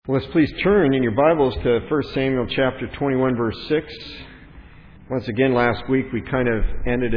Well, let's please turn in your Bibles to 1 Samuel chapter 21, verse 6. Once again, last week we kind of ended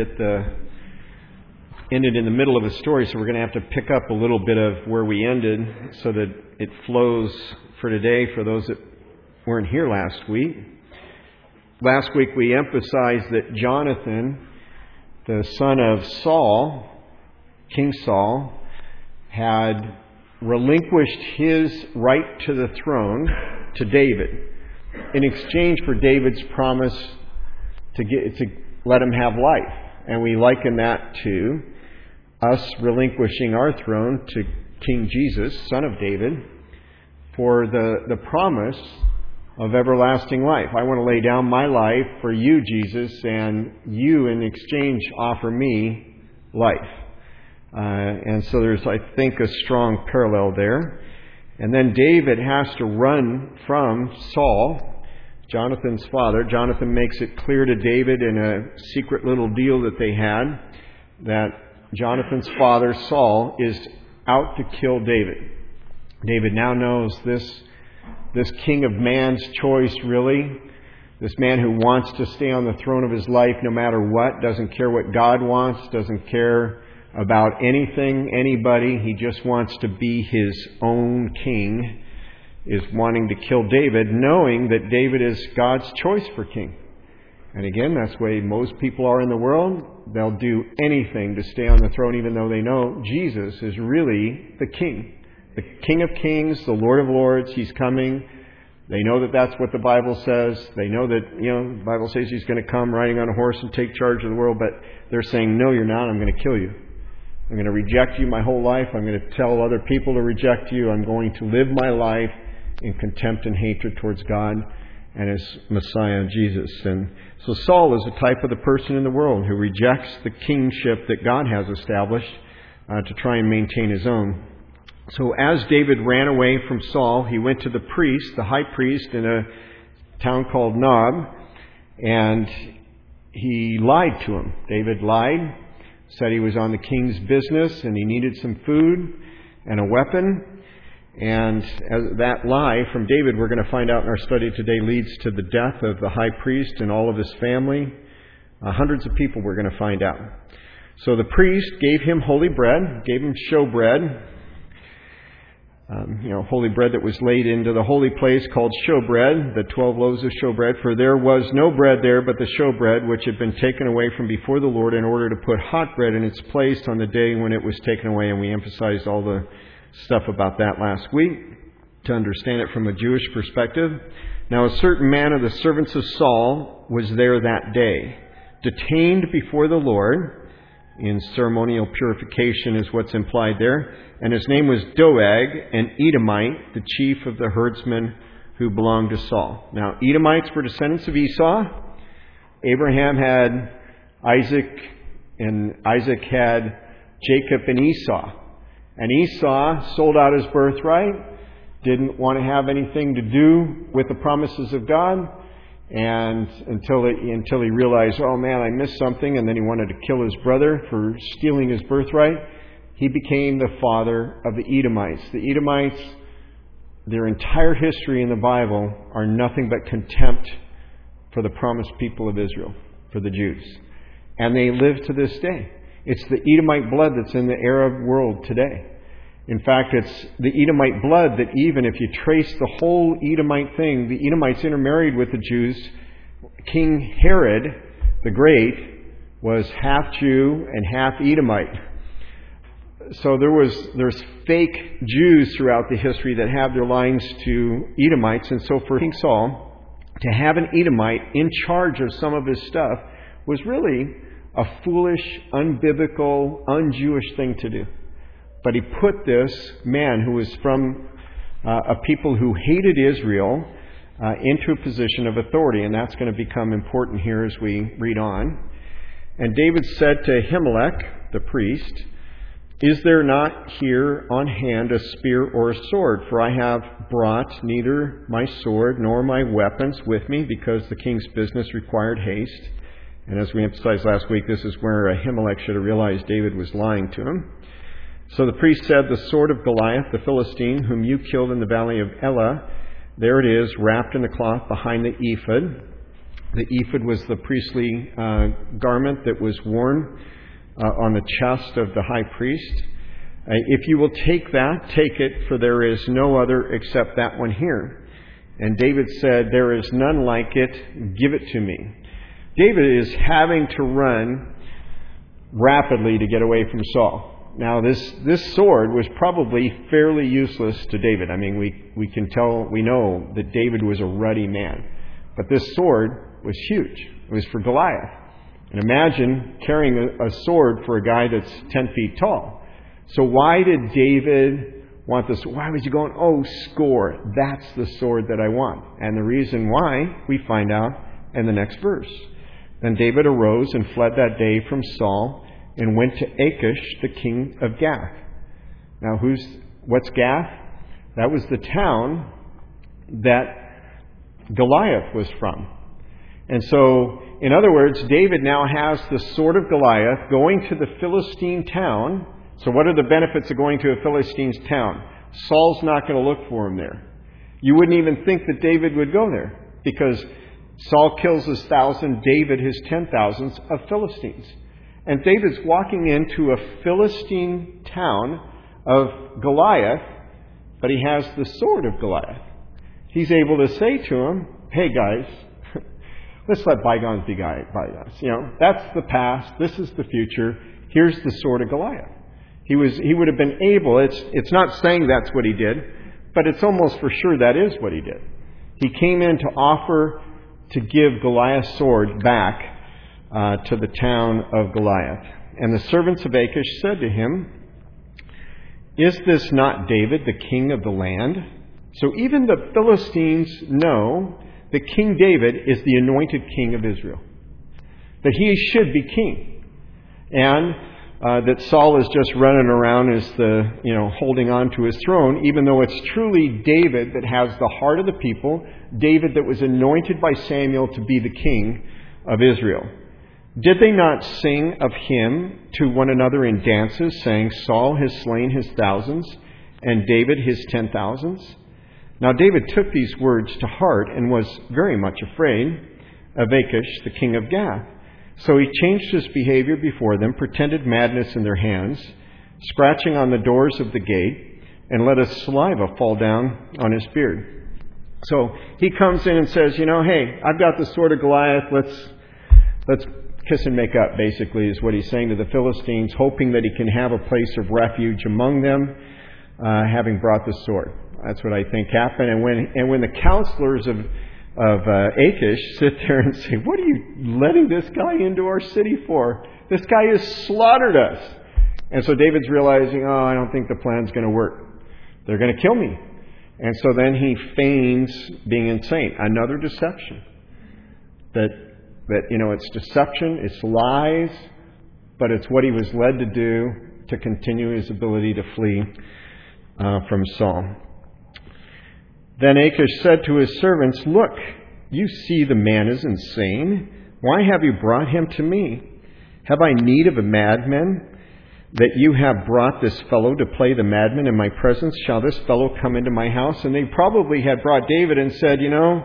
in the middle of a story, so we're going to have to pick up a little bit of where we ended so that it flows for today for those that weren't here last week. Last week we emphasized that Jonathan, the son of Saul, King Saul, had relinquished his right to the throne to David in exchange for David's promise to let him have life. And we liken that to us relinquishing our throne to King Jesus, son of David, for the promise of everlasting life. I want to lay down my life for you, Jesus, and you in exchange offer me life. And so there's, I think, a strong parallel there. And then David has to run from Saul, Jonathan's father. Jonathan makes it clear to David in a secret little deal that they had that Jonathan's father, Saul, is out to kill David. David now knows this king of man's choice, really, this man who wants to stay on the throne of his life no matter what, doesn't care what God wants, doesn't care about anything, anybody. He just wants to be his own king, is wanting to kill David, knowing that David is God's choice for king. And again, that's the way most people are in the world. They'll do anything to stay on the throne, even though they know Jesus is really the king of kings, the Lord of lords. He's coming. They know that that's what the Bible says. They know that, the Bible says he's going to come riding on a horse and take charge of the world, but they're saying, no, you're not. I'm going to kill you. I'm going to reject you my whole life. I'm going to tell other people to reject you. I'm going to live my life in contempt and hatred towards God and His Messiah, Jesus. And so Saul is a type of the person in the world who rejects the kingship that God has established to try and maintain his own. So as David ran away from Saul, he went to the priest, the high priest in a town called Nob, and he lied to him. David lied. Said he was on the king's business and he needed some food and a weapon. And that lie from David, we're going to find out in our study today, leads to the death of the high priest and all of his family. Hundreds of people we're going to find out. So the priest gave him holy bread, gave him showbread. Holy bread that was laid into the holy place called showbread, the 12 loaves of showbread. For there was no bread there but the showbread, which had been taken away from before the Lord in order to put hot bread in its place on the day when it was taken away. And we emphasized all the stuff about that last week to understand it from a Jewish perspective. Now a certain man of the servants of Saul was there that day, detained before the Lord. In ceremonial purification is what's implied there. And his name was Doeg, an Edomite, the chief of the herdsmen who belonged to Saul. Now, Edomites were descendants of Esau. Abraham had Isaac, and Isaac had Jacob and Esau. And Esau sold out his birthright, didn't want to have anything to do with the promises of God. And until he realized, oh man, I missed something, and then he wanted to kill his brother for stealing his birthright, he became the father of the Edomites. The Edomites, their entire history in the Bible, are nothing but contempt for the promised people of Israel, for the Jews. And they live to this day. It's the Edomite blood that's in the Arab world today. In fact, it's the Edomite blood that even if you trace the whole Edomite thing, the Edomites intermarried with the Jews. King Herod the Great was half Jew and half Edomite. So there's fake Jews throughout the history that have their lines to Edomites. And so for King Saul to have an Edomite in charge of some of his stuff was really a foolish, unbiblical, un-Jewish thing to do. But he put this man who was from a people who hated Israel into a position of authority. And that's going to become important here as we read on. And David said to Ahimelech, the priest, is there not here on hand a spear or a sword? For I have brought neither my sword nor my weapons with me, because the king's business required haste. And as we emphasized last week, this is where Ahimelech should have realized David was lying to him. So the priest said, the sword of Goliath, the Philistine, whom you killed in the valley of Elah, there it is, wrapped in a cloth behind the ephod. The ephod was the priestly garment that was worn on the chest of the high priest. If you will take that, take it, for there is no other except that one here. And David said, there is none like it, give it to me. David is having to run rapidly to get away from Saul. Now, this sword was probably fairly useless to David. I mean, we know that David was a ruddy man. But this sword was huge. It was for Goliath. And imagine carrying a sword for a guy that's 10 feet tall. So why did David want this? Why was he going, oh, score, that's the sword that I want? And the reason why, we find out in the next verse. Then David arose and fled that day from Saul and went to Achish, the king of Gath. Now, what's Gath? That was the town that Goliath was from. And so, in other words, David now has the sword of Goliath going to the Philistine town. So what are the benefits of going to a Philistine's town? Saul's not going to look for him there. You wouldn't even think that David would go there, because Saul kills his 1,000, David his 10,000s of Philistines. And David's walking into a Philistine town of Goliath, but he has the sword of Goliath. He's able to say to him, hey guys, let's let bygones be bygones. That's the past. This is the future. Here's the sword of Goliath. He would have been able, it's not saying that's what he did, but it's almost for sure that is what he did. He came in to offer to give Goliath's sword back to the town of Goliath. And the servants of Achish said to him, is this not David, the king of the land? So even the Philistines know that King David is the anointed king of Israel, that he should be king, and that Saul is just running around as holding on to his throne, even though it's truly David that has the heart of the people, David that was anointed by Samuel to be the king of Israel. Did they not sing of him to one another in dances, saying, Saul has slain his 1,000s, and David his 10,000s? Now David took these words to heart and was very much afraid of Achish, the king of Gath. So he changed his behavior before them, pretended madness in their hands, scratching on the doors of the gate, and let his saliva fall down on his beard. So he comes in and says, hey, I've got the sword of Goliath, let's kiss and make up, basically, is what he's saying to the Philistines, hoping that he can have a place of refuge among them, having brought the sword. That's what I think happened. And when the counselors of Achish sit there and say, what are you letting this guy into our city for? This guy has slaughtered us. And so David's realizing, I don't think the plan's going to work. They're going to kill me. And so then he feigns being insane. Another deception. That it's deception, it's lies, but it's what he was led to do to continue his ability to flee from Saul. Then Achish said to his servants, look, you see the man is insane. Why have you brought him to me? Have I need of a madman that you have brought this fellow to play the madman in my presence? Shall this fellow come into my house? And they probably had brought David and said,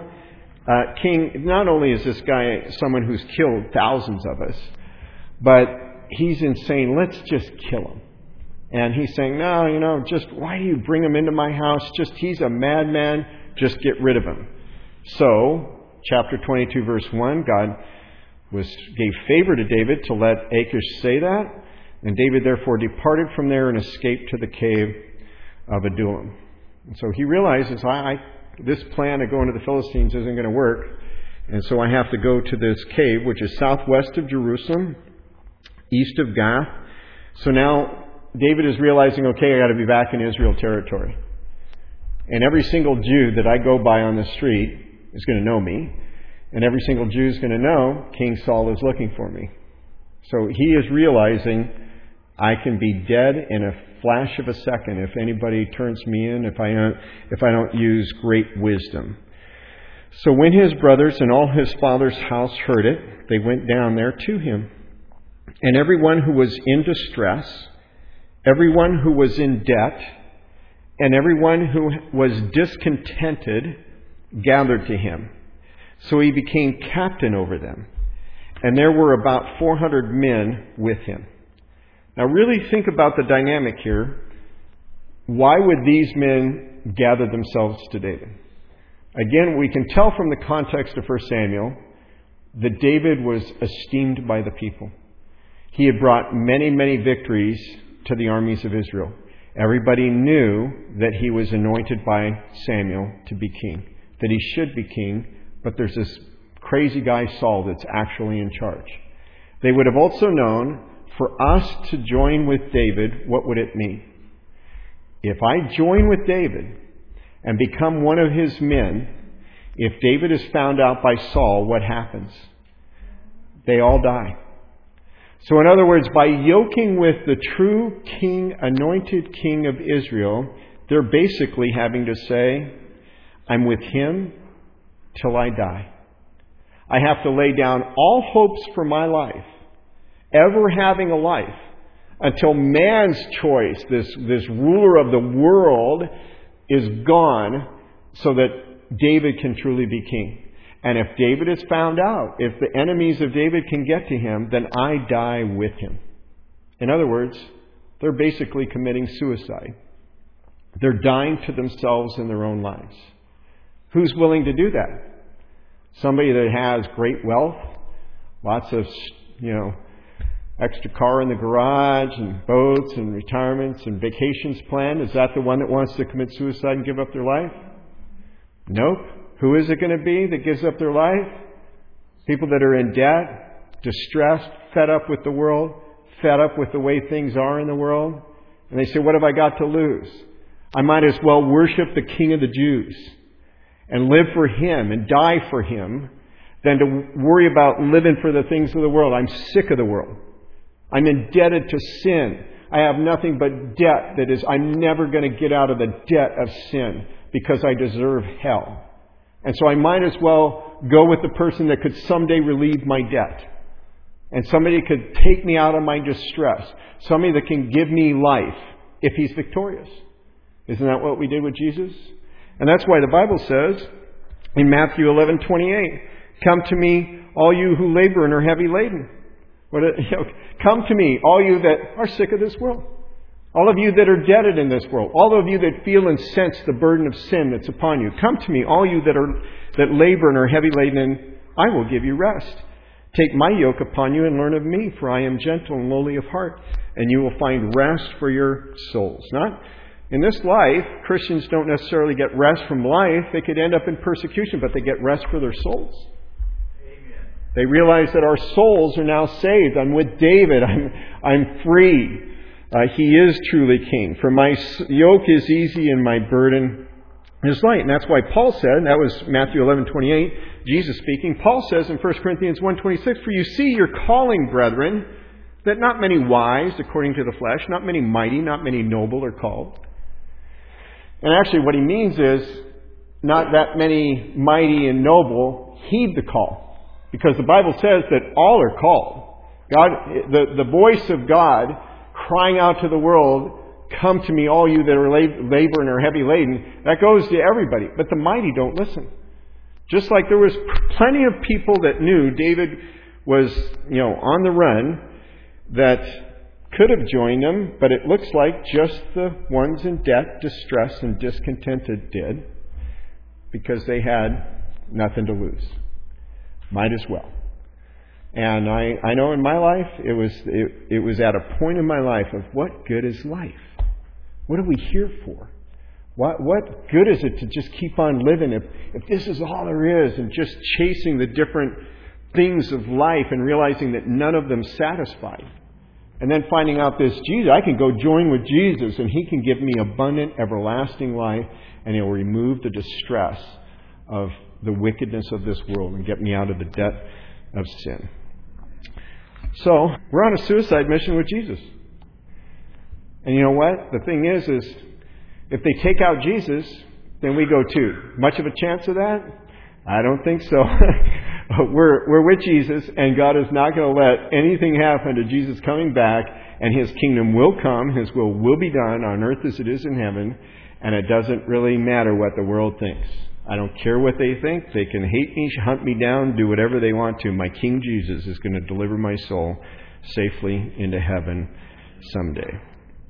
King, not only is this guy someone who's killed thousands of us, but he's insane. Let's just kill him. And he's saying, no, just why do you bring him into my house? He's a madman. Just get rid of him. So, chapter 22, verse 1, God gave favor to David to let Achish say that. And David therefore departed from there and escaped to the cave of Adullam. And so he realizes, this plan of going to the Philistines isn't going to work. And so I have to go to this cave, which is southwest of Jerusalem, east of Gath. So now David is realizing, okay, I got to be back in Israel territory. And every single Jew that I go by on the street is going to know me. And every single Jew is going to know King Saul is looking for me. So he is realizing I can be dead in a flash of a second if anybody turns me in, if I don't use great wisdom. So when his brothers and all his father's house heard it, they went down there to him. And everyone who was in distress, everyone who was in debt, and everyone who was discontented gathered to him. So he became captain over them. And there were about 400 men with him. Now really think about the dynamic here. Why would these men gather themselves to David? Again, we can tell from the context of 1 Samuel that David was esteemed by the people. He had brought many, many victories to the armies of Israel. Everybody knew that he was anointed by Samuel to be king, that he should be king, but there's this crazy guy Saul that's actually in charge. They would have also known, for us to join with David, what would it mean? If I join with David and become one of his men, if David is found out by Saul, what happens? They all die. So in other words, by yoking with the true king, anointed king of Israel, they're basically having to say, I'm with him till I die. I have to lay down all hopes for my life, ever having a life, until man's choice, this ruler of the world, is gone so that David can truly be king. And if David is found out, if the enemies of David can get to him, then I die with him. In other words, they're basically committing suicide. They're dying to themselves in their own lives. Who's willing to do that? Somebody that has great wealth, lots of, extra car in the garage and boats and retirements and vacations planned. Is that the one that wants to commit suicide and give up their life? Nope. Who is it going to be that gives up their life? People that are in debt, distressed, fed up with the world, fed up with the way things are in the world. And they say, what have I got to lose? I might as well worship the King of the Jews and live for him and die for him than to worry about living for the things of the world. I'm sick of the world. I'm indebted to sin. I have nothing but debt that is, I'm never going to get out of the debt of sin because I deserve hell. And so I might as well go with the person that could someday relieve my debt. And somebody could take me out of my distress. Somebody that can give me life if he's victorious. Isn't that what we did with Jesus? And that's why the Bible says in Matthew 11:28, come to me, all you who labor and are heavy laden. Come to me, all you that are sick of this world. All of you that are debted in this world. All of you that feel and sense the burden of sin that's upon you. Come to me, all you that labor and are heavy laden, and I will give you rest. Take my yoke upon you and learn of me, for I am gentle and lowly of heart, and you will find rest for your souls. Not in this life, Christians don't necessarily get rest from life. They could end up in persecution, but they get rest for their souls. Amen. They realize that our souls are now saved. I'm with David. I'm free. He is truly king. For my yoke is easy and my burden is light. And that's why Paul said, and that was Matthew 11:28, Jesus speaking. Paul says in 1 Corinthians 1:26, for you see your calling, brethren, that not many wise according to the flesh, not many mighty, not many noble are called. And actually what he means is not that many mighty and noble heed the call. Because the Bible says that all are called. God, the voice of God crying out to the world, come to me, all you that are labor and are heavy laden. That goes to everybody. But the mighty don't listen. Just like there was plenty of people that knew David was, on the run that could have joined him, but it looks like just the ones in debt, distress, and discontented did, because they had nothing to lose. Might as well. And I know in my life, it was at a point in my life of what good is life? What are we here for? What good is it to just keep on living if this is all there is, and just chasing the different things of life and realizing that none of them satisfy? And then finding out this Jesus, I can go join with Jesus and he can give me abundant, everlasting life, and he'll remove the distress of the wickedness of this world and get me out of the debt of sin. So, we're on a suicide mission with Jesus. And you know what? The thing is if they take out Jesus, then we go too. Much of a chance of that? I don't think so. We're with Jesus, and God is not going to let anything happen to Jesus coming back, and his kingdom will come, his will be done on earth as it is in heaven, and it doesn't really matter what the world thinks. I don't care what they think. They can hate me, hunt me down, do whatever they want to. My King Jesus is going to deliver my soul safely into heaven someday.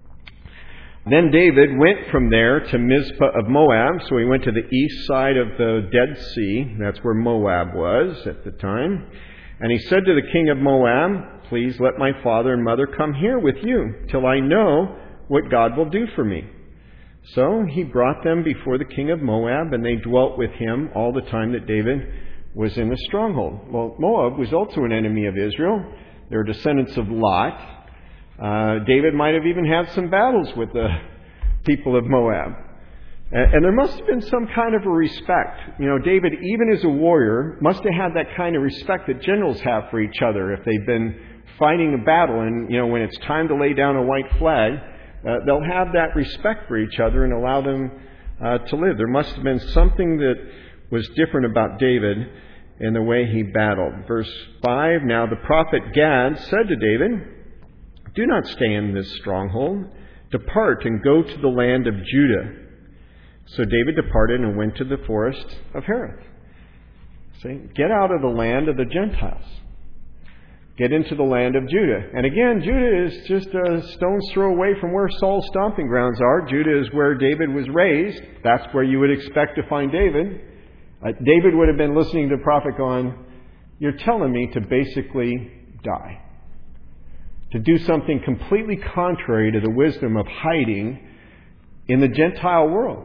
Then David went from there to Mizpah of Moab. So he went to the east side of the Dead Sea. That's where Moab was at the time. And he said to the king of Moab, please let my father and mother come here with you till I know what God will do for me. So he brought them before the king of Moab, and they dwelt with him all the time that David was in the stronghold. Well, Moab was also an enemy of Israel. They were descendants of Lot. David might have even had some battles with the people of Moab. And there must have been some kind of a respect. David, even as a warrior, must have had that kind of respect that generals have for each other. If they've been fighting a battle and, when it's time to lay down a white flag, they'll have that respect for each other and allow them to live. There must have been something that was different about David in the way he battled. Verse 5, now the prophet Gad said to David, do not stay in this stronghold. Depart and go to the land of Judah. So David departed and went to the forest of Hereth. See, get out of the land of the Gentiles. Get into the land of Judah. And again, Judah is just a stone's throw away from where Saul's stomping grounds are. Judah is where David was raised. That's where you would expect to find David. David would have been listening to the prophet going, you're telling me to basically die. To do something completely contrary to the wisdom of hiding in the Gentile world.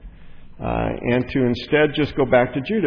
And to instead just go back to Judah.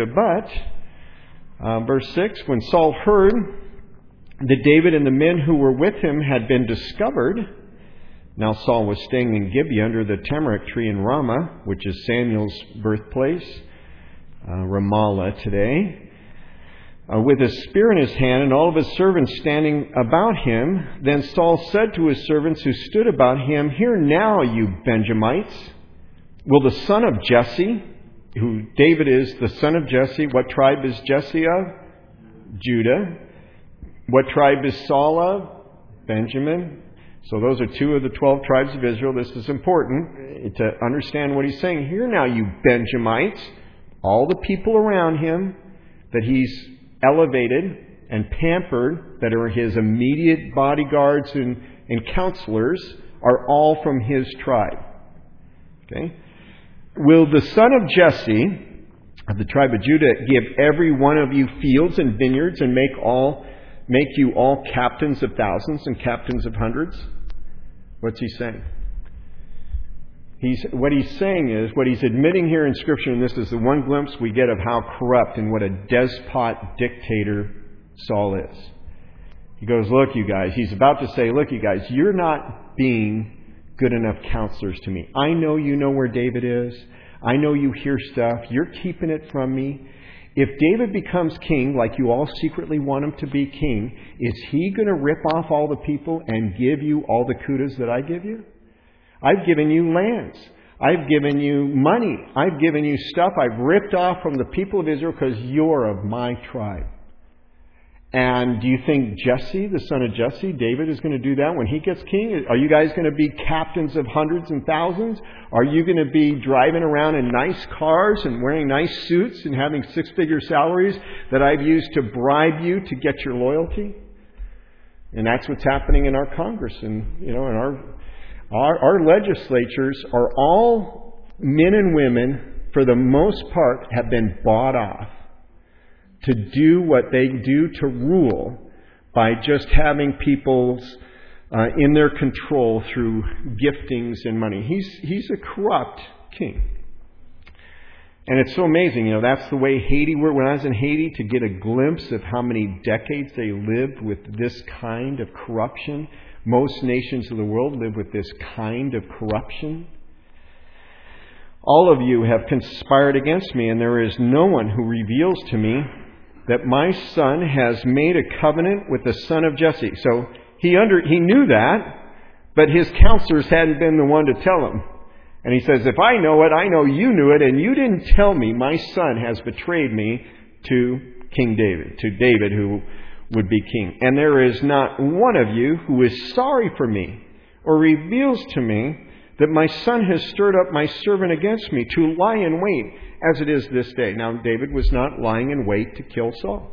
But, verse 6, when Saul heard that David and the men who were with him had been discovered, now Saul was staying in Gibeah under the tamarisk tree in Ramah, which is Samuel's birthplace, Ramallah today, with a spear in his hand and all of his servants standing about him. Then Saul said to his servants who stood about him, hear now, you Benjamites, will the son of Jesse, who David is the son of Jesse, what tribe is Jesse of? Judah. What tribe is Saul of? Benjamin. So those are 2 of the 12 tribes of Israel. This is important to understand what he's saying. Hear now, you Benjamites, all the people around him that he's elevated and pampered, that are his immediate bodyguards and counselors, are all from his tribe. Okay? Will the son of Jesse, of the tribe of Judah, give every one of you fields and vineyards and make you all captains of thousands and captains of hundreds? What's he saying? What he's saying is, what he's admitting here in Scripture, and this is the one glimpse we get of how corrupt and what a despot dictator Saul is. He goes, look, you guys, he's about to say, look, you guys, you're not being good enough counselors to me. I know you know where David is. I know you hear stuff. You're keeping it from me. If David becomes king, like you all secretly want him to be king, is he going to rip off all the people and give you all the kudos that I give you? I've given you lands. I've given you money. I've given you stuff I've ripped off from the people of Israel because you're of my tribe. And do you think Jesse, the son of Jesse, David, is going to do that when he gets king? Are you guys going to be captains of hundreds and thousands? Are you going to be driving around in nice cars and wearing nice suits and having 6-figure salaries that I've used to bribe you to get your loyalty? And that's what's happening in our Congress and, in our legislatures are all men and women, for the most part, have been bought off to do what they do to rule by just having people's in their control through giftings and money. He's a corrupt king. And it's so amazing, that's the way Haiti worked. When I was in Haiti, to get a glimpse of how many decades they lived with this kind of corruption. Most nations of the world live with this kind of corruption. All of you have conspired against me, and there is no one who reveals to me that my son has made a covenant with the son of Jesse. So he knew that, but his counselors hadn't been the one to tell him. And he says, if I know it, I know you knew it, and you didn't tell me my son has betrayed me to King David, to David who would be king. And there is not one of you who is sorry for me or reveals to me that my son has stirred up my servant against me to lie in wait as it is this day. Now, David was not lying in wait to kill Saul.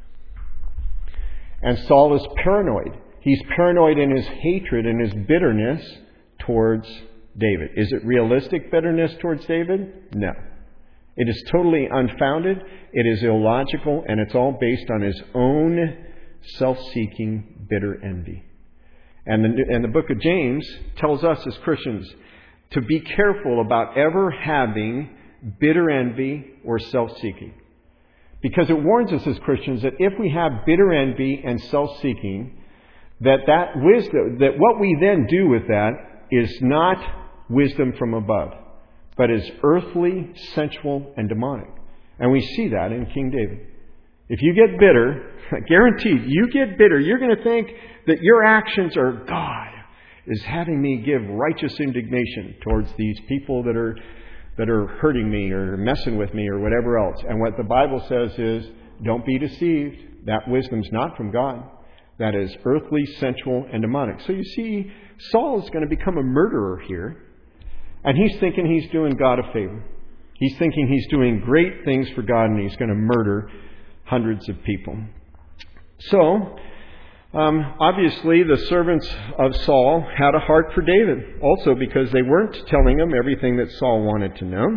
And Saul is paranoid. He's paranoid in his hatred and his bitterness towards David. Is it realistic bitterness towards David? No. It is totally unfounded. It is illogical, and it's all based on his own self-seeking, bitter envy. And the book of James tells us as Christians to be careful about ever having bitter envy or self-seeking. Because it warns us as Christians that if we have bitter envy and self-seeking, that wisdom, that what we then do with that is not wisdom from above, but is earthly, sensual, and demonic. And we see that in King David. If you get bitter, guaranteed, you get bitter, you're going to think that your actions are, God is having me give righteous indignation towards these people that are hurting me or messing with me or whatever else. And what the Bible says is, don't be deceived. That wisdom's not from God. That is earthly, sensual, and demonic. So you see, Saul is going to become a murderer here. And he's thinking he's doing God a favor. He's thinking he's doing great things for God, and he's going to murder hundreds of people. So, obviously, the servants of Saul had a heart for David, also because they weren't telling him everything that Saul wanted to know.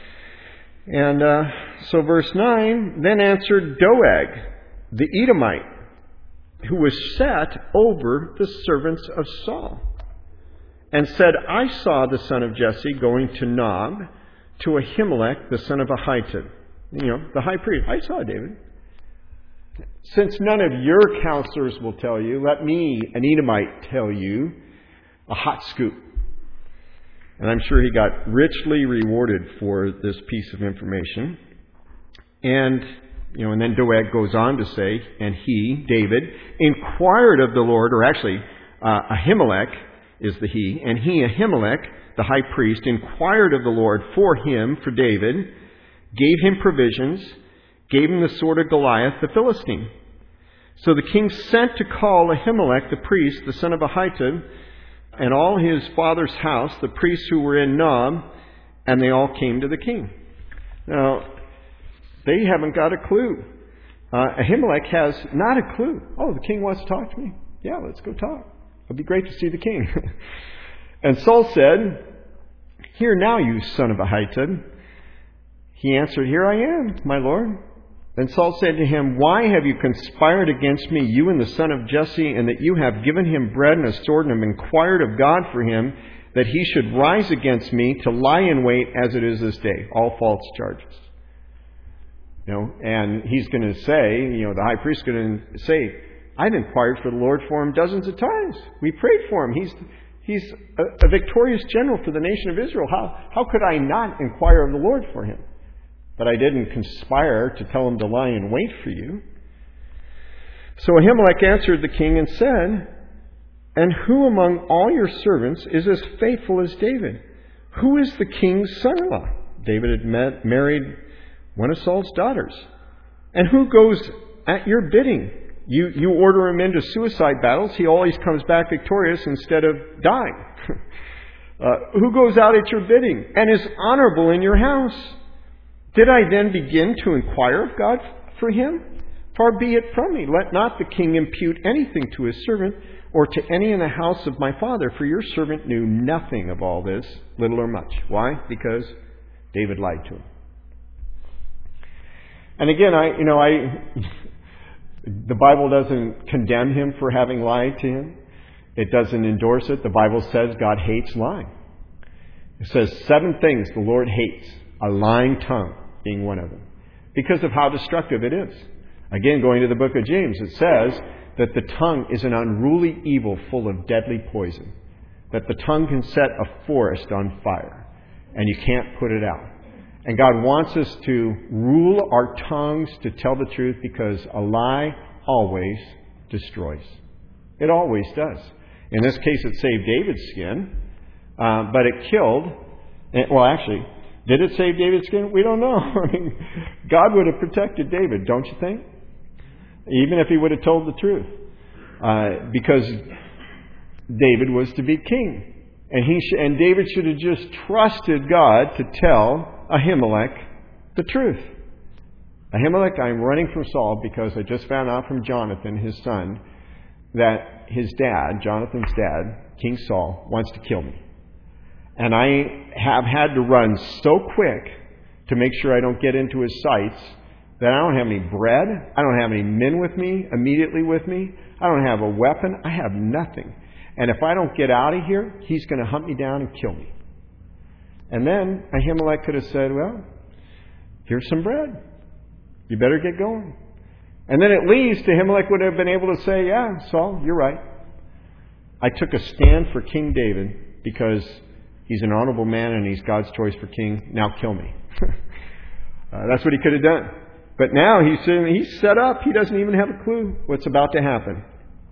And so verse 9, then answered Doeg, the Edomite, who was set over the servants of Saul, and said, I saw the son of Jesse going to Nob, to Ahimelech, the son of Ahitub. The high priest. I saw David. Since none of your counselors will tell you, let me, an Edomite, tell you a hot scoop. And I'm sure he got richly rewarded for this piece of information. And then Doeg goes on to say, and he, David, inquired of the Lord, or actually, Ahimelech is the he, and he, Ahimelech, the high priest, inquired of the Lord for him, for David, gave him provisions, gave him the sword of Goliath, the Philistine. So the king sent to call Ahimelech, the priest, the son of Ahitub, and all his father's house, the priests who were in Nob, and they all came to the king. Now, they haven't got a clue. Ahimelech has not a clue. Oh, the king wants to talk to me? Yeah, let's go talk. It'd be great to see the king. And Saul said, Hear now, you son of Ahitub. He answered, Here I am, my lord. Then Saul said to him, Why have you conspired against me, you and the son of Jesse, and that you have given him bread and a sword, and have inquired of God for him, that he should rise against me to lie in wait as it is this day? All false charges. And he's going to say, the high priest is going to say, I've inquired for the Lord for him dozens of times. We prayed for him. He's a victorious general for the nation of Israel. How could I not inquire of the Lord for him? But I didn't conspire to tell him to lie in wait for you. So Ahimelech answered the king and said, And who among all your servants is as faithful as David? Who is the king's son-in-law? David had married one of Saul's daughters. And who goes at your bidding? You order him into suicide battles. He always comes back victorious instead of dying. Who goes out at your bidding and is honorable in your house? Did I then begin to inquire of God for him? Far be it from me. Let not the king impute anything to his servant or to any in the house of my father, for your servant knew nothing of all this, little or much. Why? Because David lied to him. And again, the Bible doesn't condemn him for having lied to him. It doesn't endorse it. The Bible says God hates lying. It says 7 things the Lord hates, a lying tongue being one of them, because of how destructive it is. Again, going to the book of James, it says that the tongue is an unruly evil full of deadly poison, that the tongue can set a forest on fire, and you can't put it out. And God wants us to rule our tongues to tell the truth, because a lie always destroys. It always does. In this case, it saved David's skin, but it killed. Well, actually, did it save David's skin? We don't know. God would have protected David, don't you think? Even if he would have told the truth. Because David was to be king. And David should have just trusted God to tell Ahimelech the truth. Ahimelech, I'm running from Saul because I just found out from Jonathan, his son, that his dad, Jonathan's dad, King Saul, wants to kill me. And I have had to run so quick to make sure I don't get into his sights that I don't have any bread. I don't have any men with me, immediately with me. I don't have a weapon. I have nothing. And if I don't get out of here, he's going to hunt me down and kill me. And then Ahimelech could have said, well, here's some bread. You better get going. And then at least Ahimelech would have been able to say, yeah, Saul, you're right. I took a stand for King David because he's an honorable man and he's God's choice for king. Now kill me. That's what he could have done. But now he's set up. He doesn't even have a clue what's about to happen.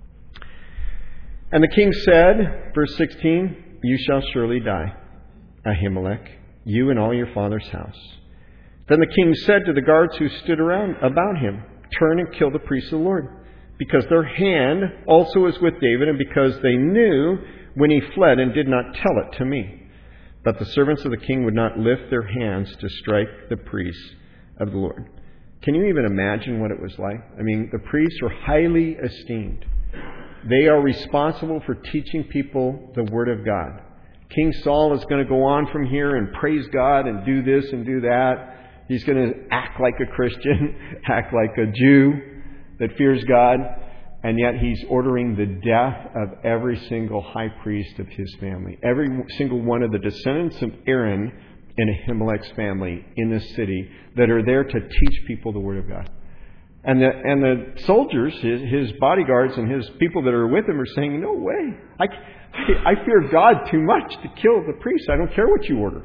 And the king said, verse 16, you shall surely die, Ahimelech, you and all your father's house. Then the king said to the guards who stood around about him, turn and kill the priests of the Lord, because their hand also is with David, and because they knew when he fled and did not tell it to me. But the servants of the king would not lift their hands to strike the priests of the Lord. Can you even imagine what it was like? I mean, the priests were highly esteemed. They are responsible for teaching people the Word of God. King Saul is going to go on from here and praise God and do this and do that. He's going to act like a Christian, act like a Jew that fears God. And yet he's ordering the death of every single high priest of his family. Every single one of the descendants of Aaron in Ahimelech's family in this city that are there to teach people the Word of God. And the soldiers, his bodyguards and his people that are with him are saying, no way. I fear God too much to kill the priests. I don't care what you order.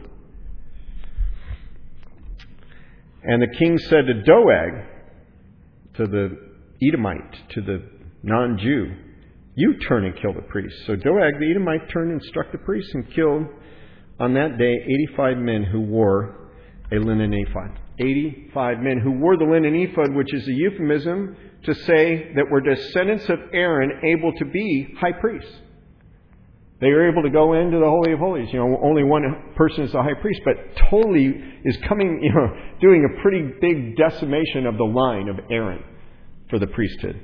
And the king said to Doeg, to the Edomite, to the non-Jew, you turn and kill the priests. So Doeg, the Edomite, turned and struck the priests and killed on that day 85 men who wore a linen ephod. 85 men who wore the linen ephod, which is a euphemism to say that were descendants of Aaron able to be high priests. They were able to go into the Holy of Holies. Only one person is the high priest, but totally is coming, doing a pretty big decimation of the line of Aaron for the priesthood.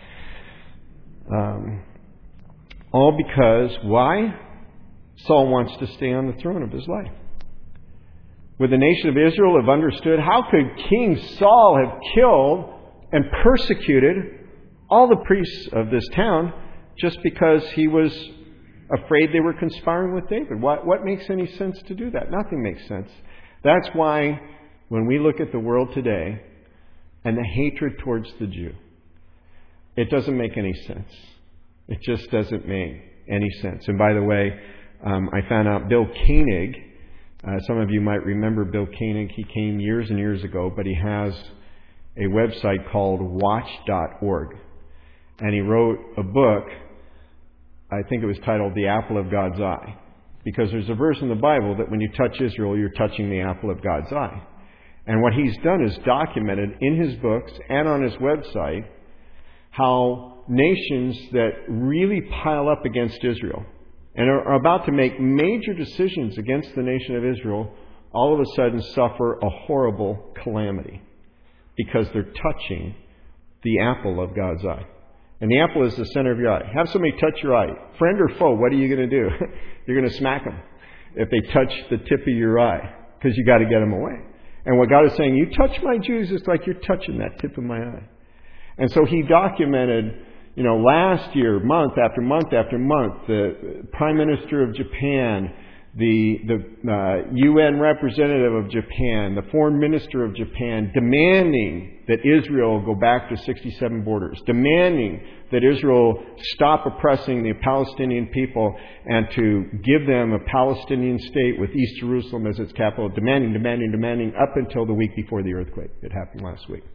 All because, why? Saul wants to stay on the throne of his life. Would the nation of Israel have understood how could King Saul have killed and persecuted all the priests of this town just because he was afraid they were conspiring with David? What makes any sense to do that? Nothing makes sense. That's why when we look at the world today and the hatred towards the Jew, it doesn't make any sense. It just doesn't make any sense. And by the way, I found out Bill Koenig, some of you might remember Bill Koenig. He came years and years ago, but he has a website called watch.org. And he wrote a book, I think it was titled The Apple of God's Eye. Because there's a verse in the Bible that when you touch Israel, you're touching the apple of God's eye. And what he's done is documented in his books and on his website how nations that really pile up against Israel and are about to make major decisions against the nation of Israel, all of a sudden suffer a horrible calamity because they're touching the apple of God's eye. And the apple is the center of your eye. Have somebody touch your eye. Friend or foe, what are you going to do? You're going to smack them if they touch the tip of your eye because you got to get them away. And what God is saying, you touch my Jews, it's like you're touching that tip of my eye. And so he documented, last year, month after month after month, the Prime Minister of Japan, the UN representative of Japan, the Foreign Minister of Japan, demanding that Israel go back to 67 borders, demanding that Israel stop oppressing the Palestinian people and to give them a Palestinian state with East Jerusalem as its capital, demanding up until the week before the earthquake that happened last week.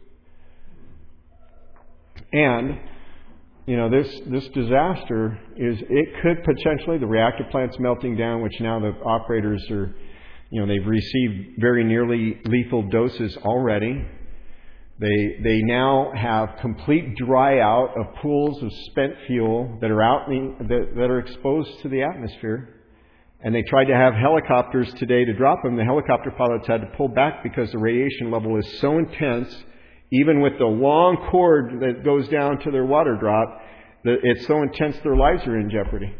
And this disaster it could potentially, the reactor plant's melting down, which now the operators are, they've received very nearly lethal doses already. They now have complete dry out of pools of spent fuel that are that are exposed to the atmosphere. And they tried to have helicopters today to drop them. The helicopter pilots had to pull back because the radiation level is so intense, even with the long cord that goes down to their water drop, that it's so intense their lives are in jeopardy.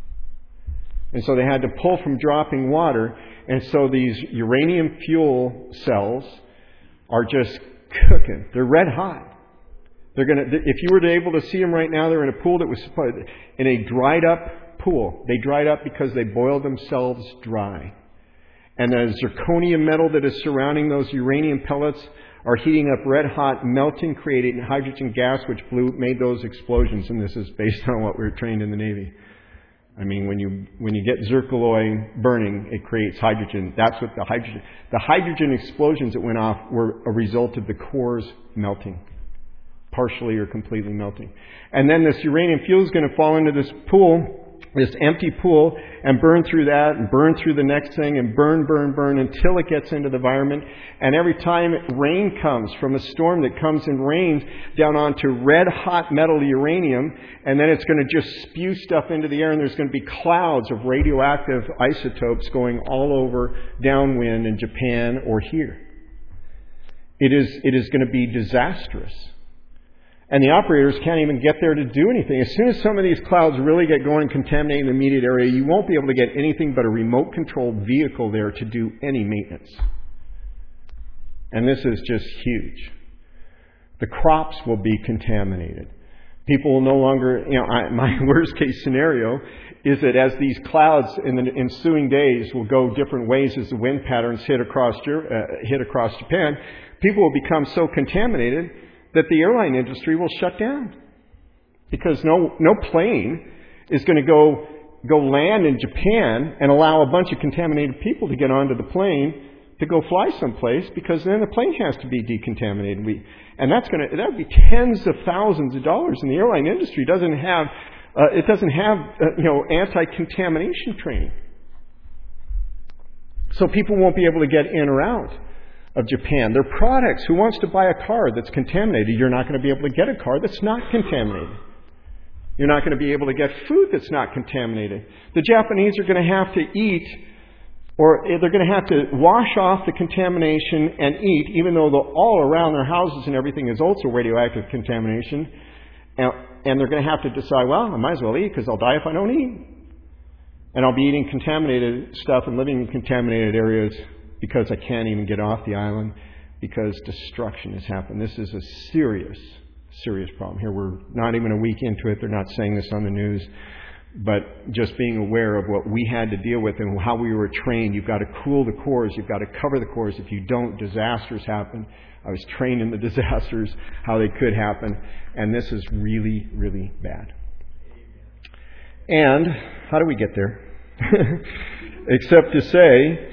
And so they had to pull from dropping water. And so these uranium fuel cells are just cooking. They're red hot. They're going to, if you were able to see them right now, they're in a pool that was in a dried up pool. They dried up because they boiled themselves dry. And the zirconium metal that is surrounding those uranium pellets are heating up red hot, melting, creating hydrogen gas, which made those explosions. And this is based on what we were trained in the Navy. I mean, when you get zircaloy burning, it creates hydrogen. That's what the hydrogen explosions that went off were a result of the cores melting, partially or completely melting. And then this uranium fuel is going to fall into this pool, this empty pool, and burn through that, and burn through the next thing, and burn until it gets into the environment. And every time rain comes from a storm that comes and rains down onto red hot metal uranium, and then it's going to just spew stuff into the air, and there's going to be clouds of radioactive isotopes going all over downwind in Japan or here. It is going to be disastrous. And the operators can't even get there to do anything. As soon as some of these clouds really get going and contaminating the immediate area, you won't be able to get anything but a remote-controlled vehicle there to do any maintenance. And this is just huge. The crops will be contaminated. People will no longer, my worst-case scenario is that as these clouds in the ensuing days will go different ways as the wind patterns hit across Japan, people will become so contaminated that the airline industry will shut down. Because no plane is going to go land in Japan and allow a bunch of contaminated people to get onto the plane to go fly someplace, because then the plane has to be decontaminated. And that would be tens of thousands of dollars, and the airline industry doesn't have anti-contamination training. So people won't be able to get in or out of Japan. Their products. Who wants to buy a car that's contaminated? You're not going to be able to get a car that's not contaminated. You're not going to be able to get food that's not contaminated. The Japanese are going to have to eat, or they're going to have to wash off the contamination and eat, even though all around their houses and everything is also radioactive contamination. And they're going to have to decide, well, I might as well eat because I'll die if I don't eat. And I'll be eating contaminated stuff and living in contaminated areas because I can't even get off the island because destruction has happened. This is a serious, serious problem. Here we're not even a week into it. They're not saying this on the news. But just being aware of what we had to deal with and how we were trained. You've got to cool the cores. You've got to cover the cores. If you don't, disasters happen. I was trained in the disasters, how they could happen. And this is really, really bad. And how do we get there? Except to say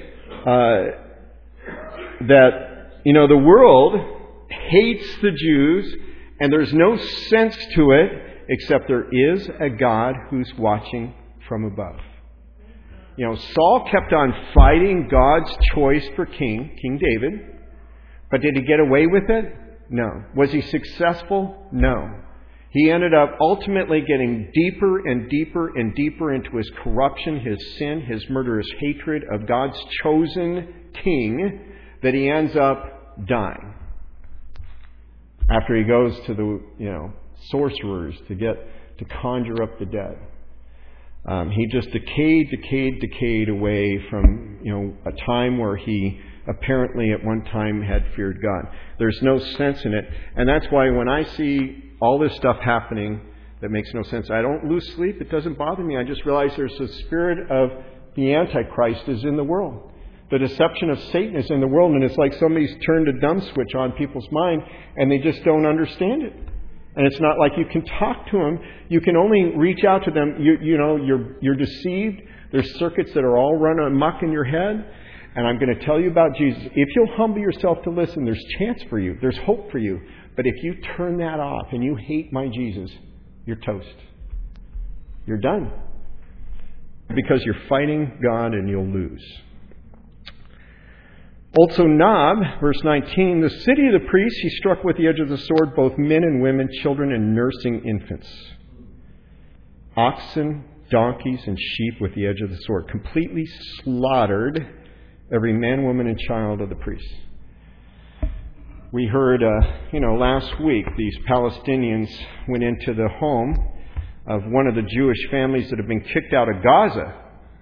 that, the world hates the Jews, and there's no sense to it except there is a God who's watching from above. Saul kept on fighting God's choice for king, King David. But did he get away with it? No. Was he successful? No. He ended up ultimately getting deeper and deeper and deeper into his corruption, his sin, his murderous hatred of God's chosen king, that he ends up dying. After he goes to the, sorcerers to conjure up the dead. He just decayed away from, a time where he apparently at one time had feared God. There's no sense in it. And that's why when I see all this stuff happening that makes no sense, I don't lose sleep. It doesn't bother me. I just realize there's the spirit of the Antichrist is in the world. The deception of Satan is in the world. And it's like somebody's turned a dumb switch on people's mind and they just don't understand it. And it's not like you can talk to them. You can only reach out to them. You're deceived. There's circuits that are all run amok in your head. And I'm going to tell you about Jesus. If you'll humble yourself to listen, there's chance for you. There's hope for you. But if you turn that off and you hate my Jesus, you're toast. You're done. Because you're fighting God and you'll lose. Also Nob, verse 19, the city of the priests he struck with the edge of the sword, both men and women, children and nursing infants. Oxen, donkeys and sheep with the edge of the sword. Completely slaughtered every man, woman, and child of the priests. We heard, last week, these Palestinians went into the home of one of the Jewish families that had been kicked out of Gaza.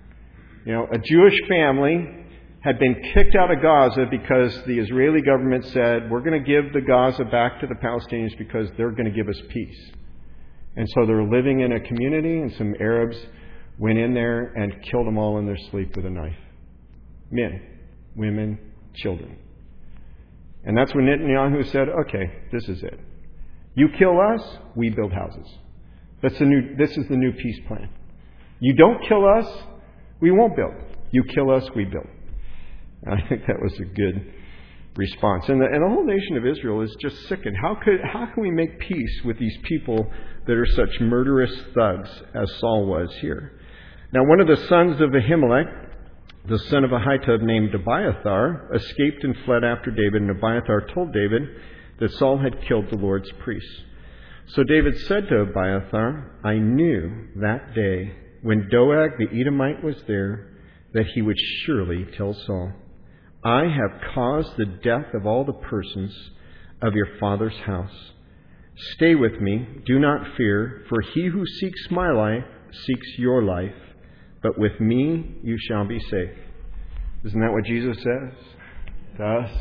A Jewish family had been kicked out of Gaza because the Israeli government said, we're going to give the Gaza back to the Palestinians because they're going to give us peace. And so they're living in a community, and some Arabs went in there and killed them all in their sleep with a knife. Men, women, children. And that's when Netanyahu said, okay, this is it. You kill us, we build houses. This is the new peace plan. You don't kill us, we won't build. You kill us, we build. And I think that was a good response. And the whole nation of Israel is just sickened. How can we make peace with these people that are such murderous thugs as Saul was here? Now, one of the sons of Ahimelech, the son of Ahitub named Abiathar, escaped and fled after David, and Abiathar told David that Saul had killed the Lord's priests. So David said to Abiathar, I knew that day when Doeg the Edomite was there that he would surely kill Saul. I have caused the death of all the persons of your father's house. Stay with me, do not fear, for he who seeks my life seeks your life, but with me you shall be safe. Isn't that what Jesus says to us?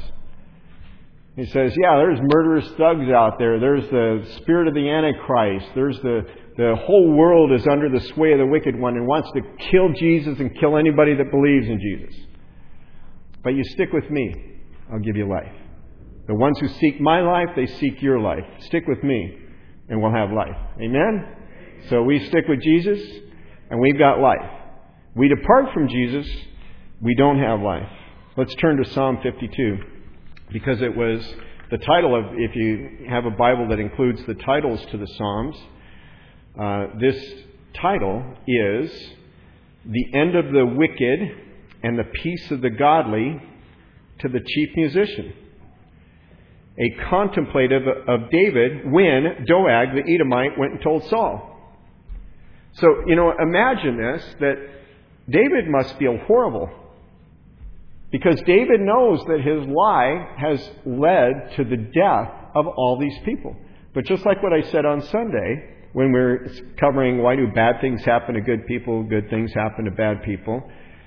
He says, there's murderous thugs out there. There's the spirit of the Antichrist. There's the whole world is under the sway of the wicked one and wants to kill Jesus and kill anybody that believes in Jesus. But you stick with me, I'll give you life. The ones who seek my life, they seek your life. Stick with me, and we'll have life. Amen? So we stick with Jesus, and we've got life. We depart from Jesus, we don't have life. Let's turn to Psalm 52, because it was the title of, if you have a Bible that includes the titles to the Psalms, this title is The End of the Wicked and the Peace of the Godly to the Chief Musician. A contemplative of David when Doeg the Edomite went and told Saul. So, imagine this, that David must feel horrible. Because David knows that his lie has led to the death of all these people. But just like what I said on Sunday, when we're covering why do bad things happen to good people, good things happen to bad people,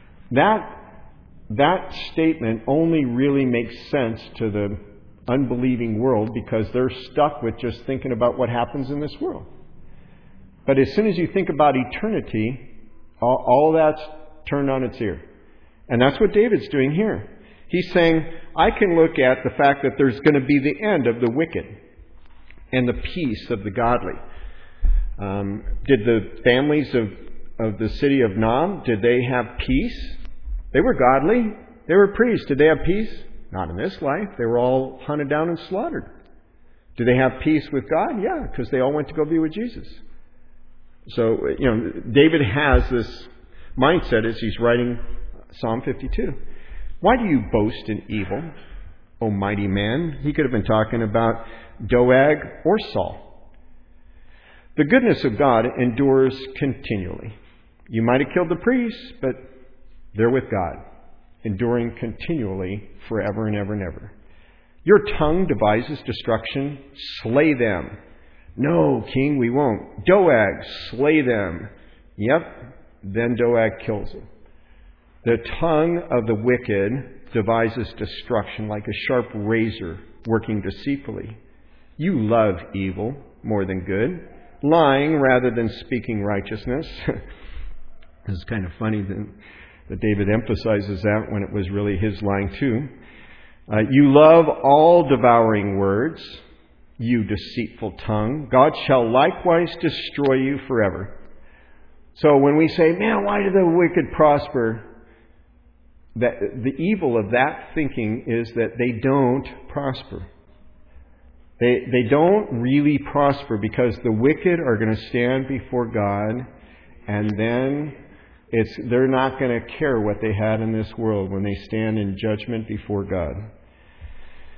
that statement only really makes sense to the unbelieving world because they're stuck with just thinking about what happens in this world. But as soon as you think about eternity, all that's turned on its ear. And that's what David's doing here. He's saying, I can look at the fact that there's going to be the end of the wicked and the peace of the godly. Did the families of the city of Nam, did they have peace? They were godly. They were priests. Did they have peace? Not in this life. They were all hunted down and slaughtered. Did they have peace with God? Yeah, because they all went to go be with Jesus. So, David has this mindset as he's writing Psalm 52. Why do you boast in evil, O mighty man? He could have been talking about Doeg or Saul. The goodness of God endures continually. You might have killed the priests, but they're with God, enduring continually forever and ever and ever. Your tongue devises destruction. Slay them. No, king, we won't. Doeg, slay them. Yep, then Doeg kills them. The tongue of the wicked devises destruction like a sharp razor working deceitfully. You love evil more than good, lying rather than speaking righteousness. It's kind of funny that David emphasizes that when it was really his lying too. You love all devouring words, you deceitful tongue. God shall likewise destroy you forever. So when we say, man, why do the wicked prosper? That the evil of that thinking is that they don't prosper. They don't really prosper because the wicked are going to stand before God, and then they're not going to care what they had in this world when they stand in judgment before God.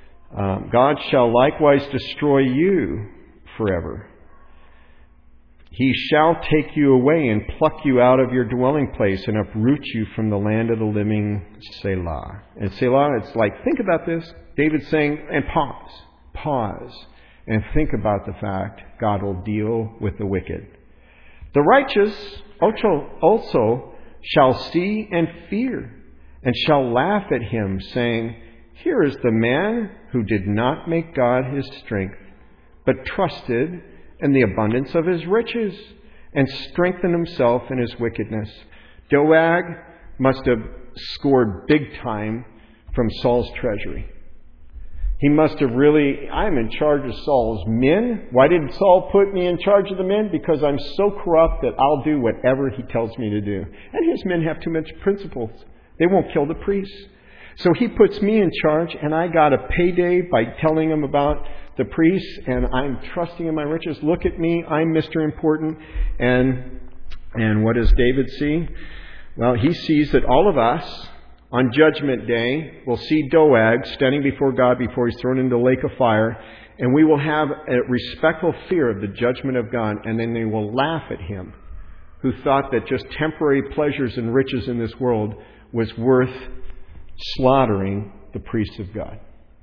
God shall likewise destroy you forever. He shall take you away and pluck you out of your dwelling place and uproot you from the land of the living, Selah. And Selah, it's like, think about this. David's saying, and pause, and think about the fact God will deal with the wicked. The righteous also shall see and fear, and shall laugh at him, saying, here is the man who did not make God his strength, but trusted in the abundance of his riches, and strengthened himself in his wickedness. Doeg must have scored big time from Saul's treasury. He must have really, I'm in charge of Saul's men. Why did Saul put me in charge of the men? Because I'm so corrupt that I'll do whatever he tells me to do. And his men have too much principles. They won't kill the priests. So he puts me in charge, and I got a payday by telling him about the priests, and I'm trusting in my riches. Look at me, I'm Mr. Important. And what does David see? Well, he sees that all of us on Judgment Day will see Doeg standing before God before he's thrown into the lake of fire, and we will have a respectful fear of the judgment of God, and then they will laugh at him who thought that just temporary pleasures and riches in this world was worth slaughtering the priests of God.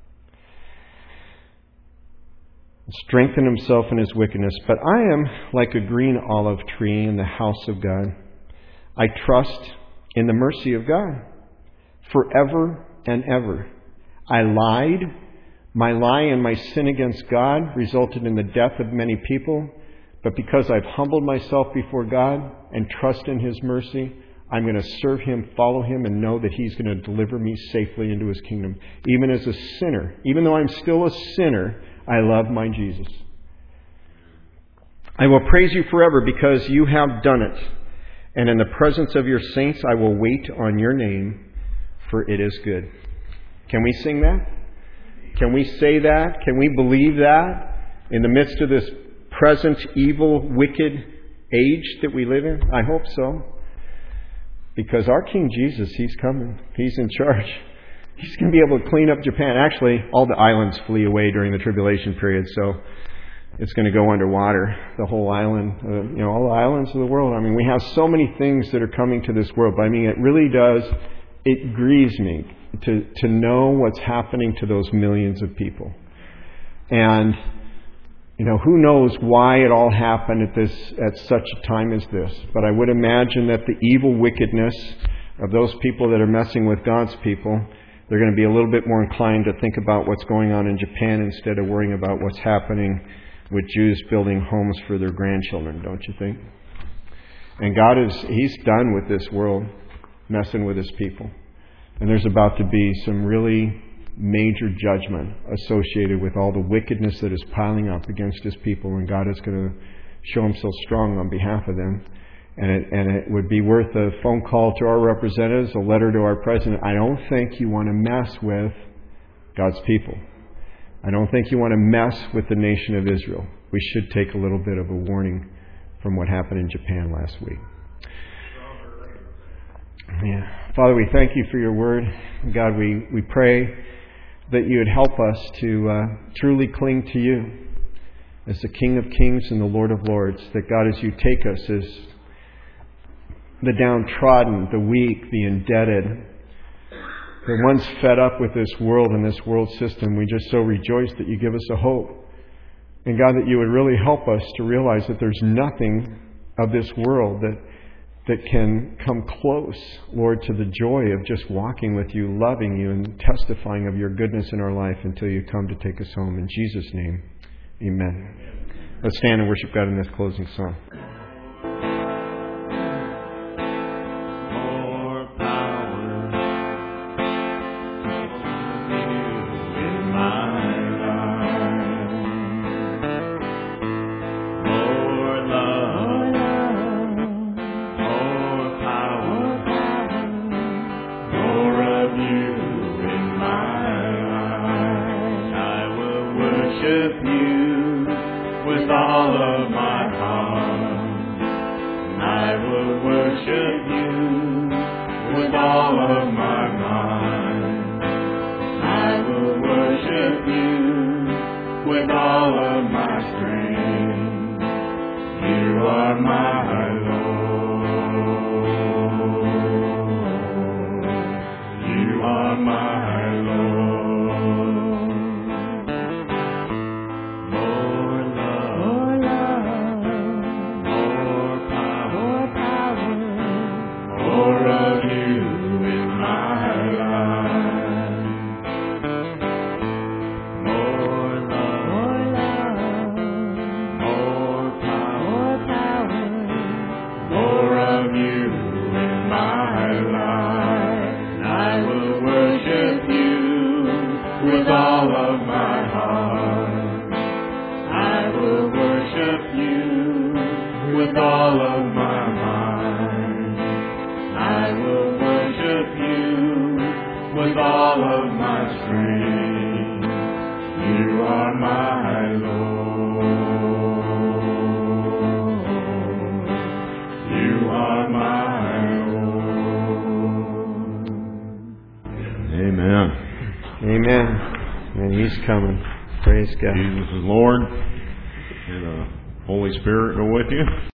Strengthen himself in his wickedness. But I am like a green olive tree in the house of God. I trust in the mercy of God forever and ever. I lied. My lie and my sin against God resulted in the death of many people. But because I've humbled myself before God and trust in his mercy, I'm going to serve him, follow him, and know that he's going to deliver me safely into his kingdom. Even as a sinner, even though I'm still a sinner, I love my Jesus. I will praise you forever because you have done it. And in the presence of your saints, I will wait on your name, for it is good. Can we sing that? Can we say that? Can we believe that in the midst of this present evil, wicked age that we live in? I hope so. Because our King Jesus, he's coming. He's in charge. He's going to be able to clean up Japan. Actually, all the islands flee away during the tribulation period, so it's going to go underwater. The whole island, all the islands of the world. I mean, we have so many things that are coming to this world. But I mean, it really does, it grieves me to know what's happening to those millions of people. And who knows why it all happened at such a time as this. But I would imagine that the evil wickedness of those people that are messing with God's people, they're going to be a little bit more inclined to think about what's going on in Japan instead of worrying about what's happening with Jews building homes for their grandchildren, don't you think? And God he's done with this world messing with his people. And there's about to be some really major judgment associated with all the wickedness that is piling up against his people, and God is going to show himself strong on behalf of them. And it would be worth a phone call to our representatives, a letter to our president. I don't think you want to mess with God's people. I don't think you want to mess with the nation of Israel. We should take a little bit of a warning from what happened in Japan last week. Yeah. Father, we thank you for your word. God, we pray that you would help us to truly cling to you as the King of Kings and the Lord of Lords. That God, as you take us as the downtrodden, the weak, the indebted, the ones fed up with this world and this world system, we just so rejoice that you give us a hope. And God, that you would really help us to realize that there's nothing of this world that can come close, Lord, to the joy of just walking with you, loving you, and testifying of your goodness in our life until you come to take us home. In Jesus' name, amen. Let's stand and worship God in this closing song. With all of my strength, you are my Lord. You are my Lord. More love, more power, more of you in my life. More love, more power, more of you in my life. I will worship you with all of my heart. I will worship you with all of my mind. I will worship you with all of my strength. You are my Lord. You are my Lord. Amen. Amen. And He's coming. Praise God. Jesus is Lord. And Holy Spirit go with you.